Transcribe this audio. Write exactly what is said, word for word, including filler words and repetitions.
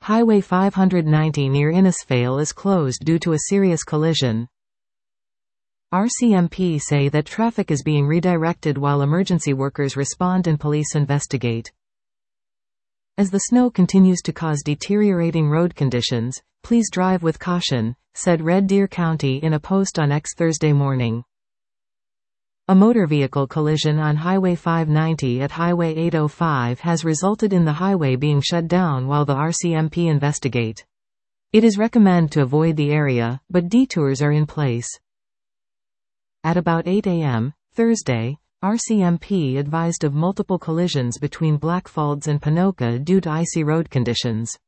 Highway five ninety near Innisfail is closed due to a serious collision. R C M P say that traffic is being redirected while emergency workers respond and police investigate. As the snow continues to cause deteriorating road conditions, please drive with caution, said Red Deer County in a post on X Thursday morning. A motor vehicle collision on Highway five ninety at Highway eight oh five has resulted in the highway being shut down while the R C M P investigate. It is recommended to avoid the area, but detours are in place. At about eight a m Thursday, R C M P advised of multiple collisions between Blackfalds and Ponoka due to icy road conditions.